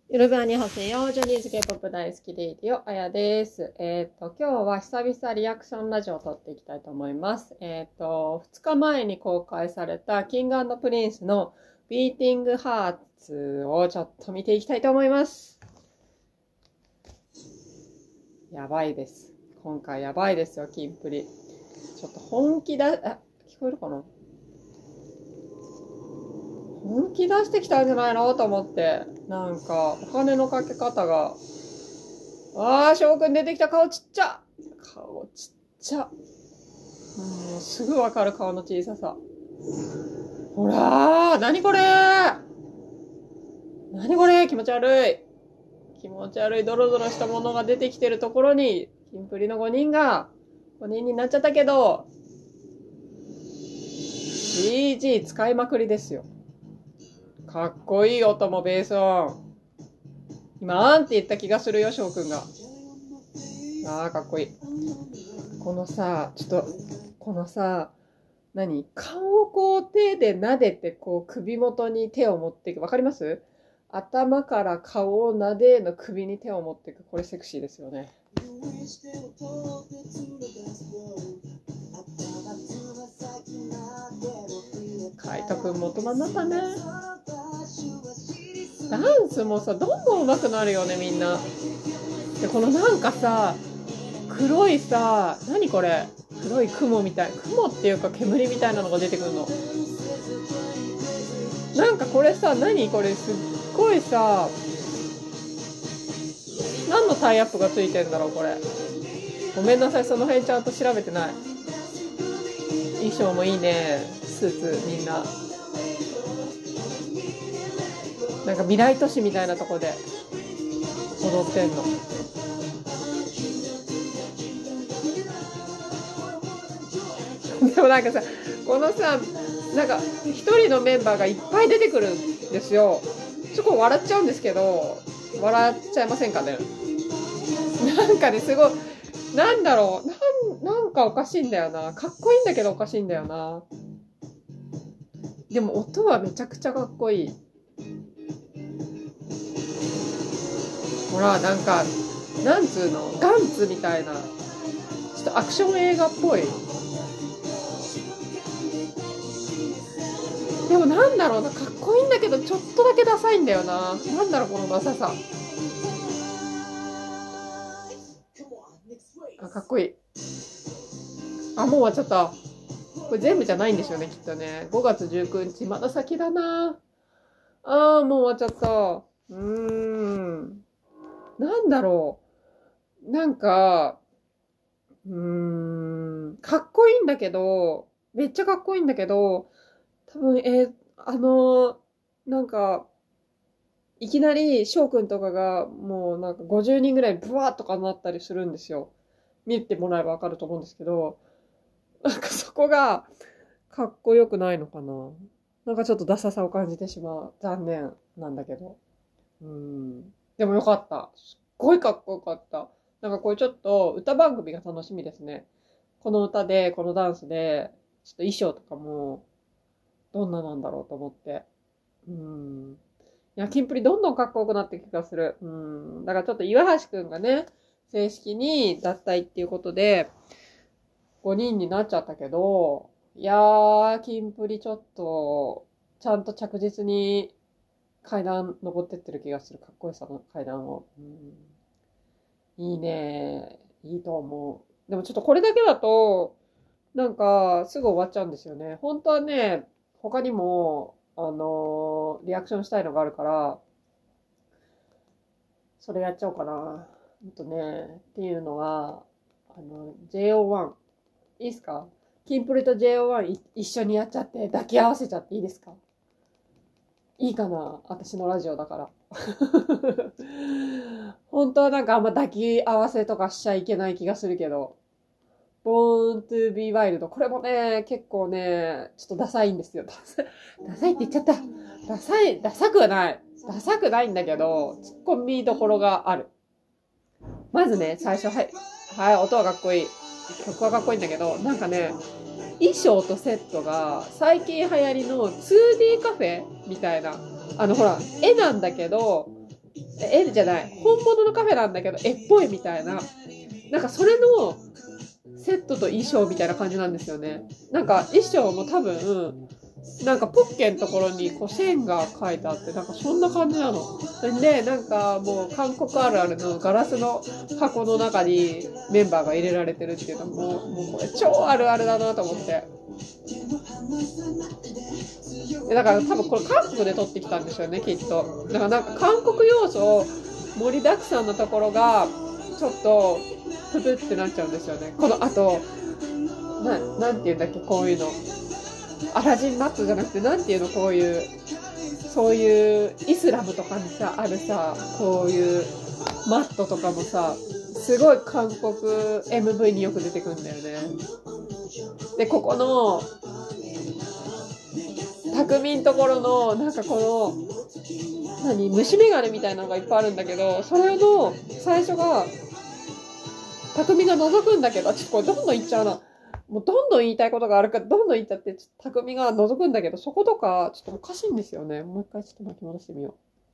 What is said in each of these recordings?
よろぶんあにはせよ、ジャニーズ K-POP 大好きレイディオ、あやです。今日は久々リアクションラジオを撮っていきたいと思います。2日前に公開された King&Prince の Beating Hearts をちょっと見ていきたいと思います。やばいです。今回やばいですよ、キンプリ。ちょっと本気だ、聞こえるかな？本気出してきたんじゃないのと思って。なんか、お金のかけ方が。翔くん出てきた。顔ちっちゃ。顔ちっちゃ。すぐわかる顔の小ささ。ほらー、なにこれー。なにこれー、気持ち悪い。気持ち悪いドロドロしたものが出てきてるところに、キンプリの5人が、5人になっちゃったけど、CG 使いまくりですよ。かっこいい音もベース音。今、あんって言った気がするよ、翔くんが。かっこいい。このさ、顔をこう手で撫でて、こう首元に手を持っていく。わかります？頭から顔を撫での首に手を持っていく。これセクシーですよね。海斗くんも大人になったね。ダンスもさ、どんどん上手くなるよね、みんな。で、このなんかさ、黒いさ、何これ？黒い雲みたい。雲っていうか煙みたいなのが出てくるの。なんかこれさ、何これ？すっごいさ、何のタイアップがついてんだろうこれ。ごめんなさい、その辺ちゃんと調べてない。衣装もいいね。スーツみんな。なんか未来都市みたいなとこで踊ってんの。でもなんかさ、このさ、なんか一人のメンバーがいっぱい出てくるんですよ。そこ笑っちゃうんですけど、笑っちゃいませんかね？なんかね、すごい、なんだろう、なんかおかしいんだよな。かっこいいんだけどおかしいんだよな。でも音はめちゃくちゃかっこいい。ほら、なんか、なんつうの、ガンツみたいな、ちょっとアクション映画っぽい。でもなんだろうな、かっこいいんだけど、ちょっとだけダサいんだよな。なんだろう、このダサさ。かっこいい。もう終わっちゃった。これ全部じゃないんでしょうね、きっとね。5月19日、まだ先だな。もう終わっちゃった。なんだろう。なんか、かっこいいんだけど、めっちゃかっこいいんだけど、多分、なんか、いきなり翔くんとかがもうなんか50人ぐらいブワーとかなったりするんですよ。見てもらえばわかると思うんですけど、なんかそこがかっこよくないのかな。なんかちょっとダサさを感じてしまう。残念なんだけど。でもよかった。すっごいかっこよかった。なんかこれちょっと歌番組が楽しみですね。この歌で、このダンスで、ちょっと衣装とかも、どんななんだろうと思って。いや、キンプリどんどんかっこよくなっていく気がする。だからちょっと岩橋くんがね、正式に脱退っていうことで、5人になっちゃったけど、いやー、キンプリちょっと、ちゃんと着実に階段登ってってる気がする。かっこよさの階段を。いいね。いいと思う。でもちょっとこれだけだと、なんか、すぐ終わっちゃうんですよね。本当はね、他にも、リアクションしたいのがあるから、それやっちゃおうかな。っていうのは、JO1。いいですか？キンプリと JO1 一緒にやっちゃって、抱き合わせちゃっていいですか？いいかな？私のラジオだから。本当はなんかあんま抱き合わせとかしちゃいけない気がするけど。Born to be Wild。これもね、結構ね、ちょっとダサいんですよ。ダサいって言っちゃった。ダサくはない。ダサくないんだけど、ツッコミどころがある。まずね、最初、はい、音はかっこいい。曲はかっこいいんだけど、なんかね、衣装とセットが最近流行りの 2D カフェみたいな。ほら、絵なんだけど、 絵じゃない。本物のカフェなんだけど、絵っぽいみたいな。なんかそれのセットと衣装みたいな感じなんですよね。なんか衣装も多分、なんかポッケのところにこう線が書いてあって、なんかそんな感じなの。で、なんかもう韓国あるあるのガラスの箱の中にメンバーが入れられてるっていうのもうこれ超あるあるだなと思って。だから多分これ韓国で撮ってきたんでしょうね、きっと。だからなんか韓国要素盛りだくさんのところが、ちょっと、ププってなっちゃうんですよね。この後、なんて言うんだっけ、こういうの。アラジンマットじゃなくて、なんていうの、こういう、そういうイスラムとかにさ、あるさ、こういうマットとかもさ、すごい韓国 MV によく出てくるんだよね。で、ここの、匠んところの、なんかこの、虫眼鏡みたいなのがいっぱいあるんだけど、それの最初が、匠が覗くんだけど、ちょっとこれどんどん言っちゃうな。もうどんどん言いたいことがあるから、どんどん言っちゃって、匠が覗くんだけど、そことか、ちょっとおかしいんですよね。もう一回ちょっと巻き戻してみよ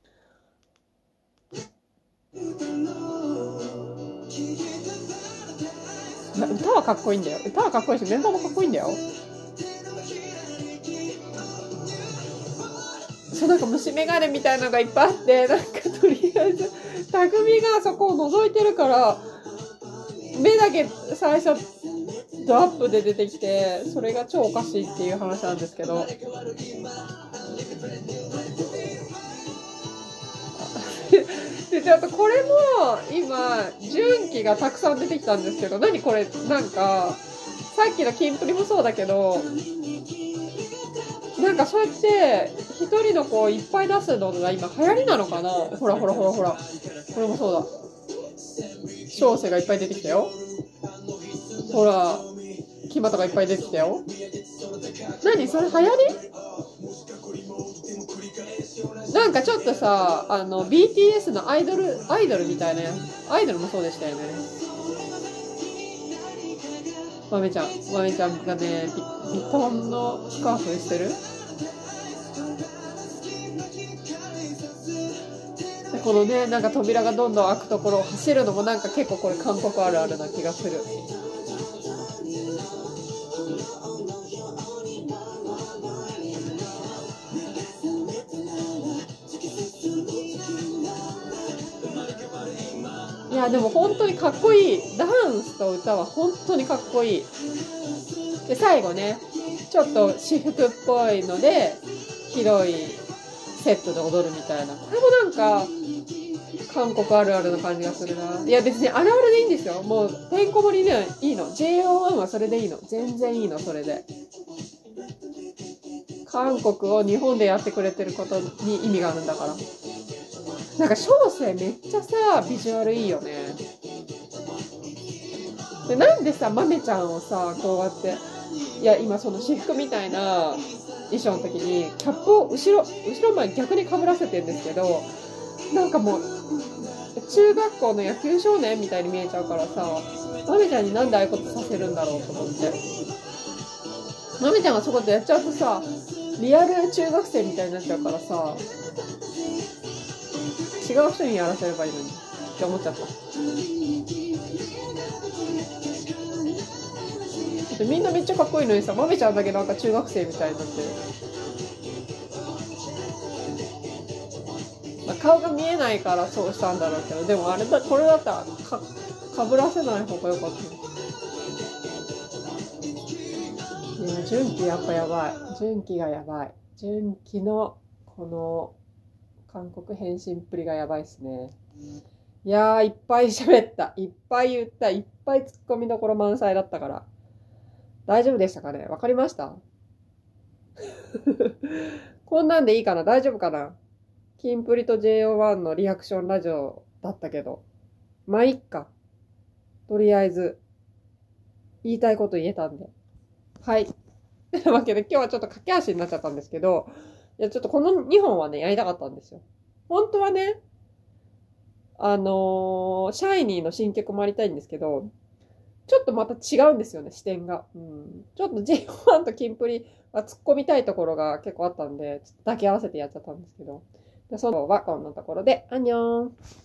う。歌はかっこいいんだよ。歌はかっこいいし、メンバーもかっこいいんだよ。そう、なんか虫眼鏡みたいなのがいっぱいあって、なんかとりあえず、匠がそこを覗いてるから、目だけ最初、ドアップで出てきて、それが超おかしいっていう話なんですけど。で、ちょっとこれも、今、純喜がたくさん出てきたんですけど、何これ、なんか、さっきのキンプリもそうだけど、なんかそうやって一人の子をいっぱい出すのが今流行りなのかな。ほらほらほらほら、これもそうだ。小生がいっぱい出てきたよ。ほら、キマとかいっぱい出てきたよ。何それ流行り？なんかちょっとさ、BTS のアイドルみたいな、アイドルもそうでしたよね。豆ちゃんがね、ビトンのスカーフしてる。でこのね、なんか扉がどんどん開くところを走るのもなんか結構これ韓国あるあるな気がする。いやでも本当にかっこいい。ダンスと歌は本当にかっこいい。で最後ね、ちょっと私服っぽいので広いセットで踊るみたいな。これもなんか韓国あるあるな感じがするな。いや別にあるあるでいいんですよ。もうてんこ盛りでいいの。JO1 はそれでいいの。全然いいの、それで。韓国を日本でやってくれてることに意味があるんだから。なんか小生めっちゃさ、ビジュアルいいよね。でなんでさ、豆ちゃんをさ、こうやって、いや今その私服みたいな衣装の時にキャップを後ろ前逆に被らせてんですけど、なんかもう中学校の野球少年みたいに見えちゃうからさ、豆ちゃんになんでああいうことさせるんだろうと思って。豆ちゃんがそこでやっちゃうとさ、リアル中学生みたいになっちゃうからさ、違う人にやらせればいいのにって思っちゃった。みんなめっちゃかっこいいのにさ、豆ちゃんだけなんか中学生みたいになってる。まあ、顔が見えないからそうしたんだろうけど、でもあれだ、これだったらかぶらせない方が良かった。いや、純喜やっぱやばい。純喜がやばい。純喜のこの韓国変身っぷりがやばいっすね。いやー、いっぱい喋った。いっぱい言った。いっぱい突っ込みどころ満載だったから。大丈夫でしたかね？わかりました？こんなんでいいかな？大丈夫かな？キンプリと JO1 のリアクションラジオだったけど。まあ、いっか。とりあえず、言いたいこと言えたんで。はい。というわけで今日はちょっと駆け足になっちゃったんですけど、いや、ちょっとこの2本はね、やりたかったんですよ。本当はね、シャイニーの新曲もありたいんですけど、ちょっとまた違うんですよね、視点が。うん、ちょっと J1 とキンプリは突っ込みたいところが結構あったんで、ちょっと抱き合わせてやっちゃったんですけど。 そのはこんなところで、アンニョン。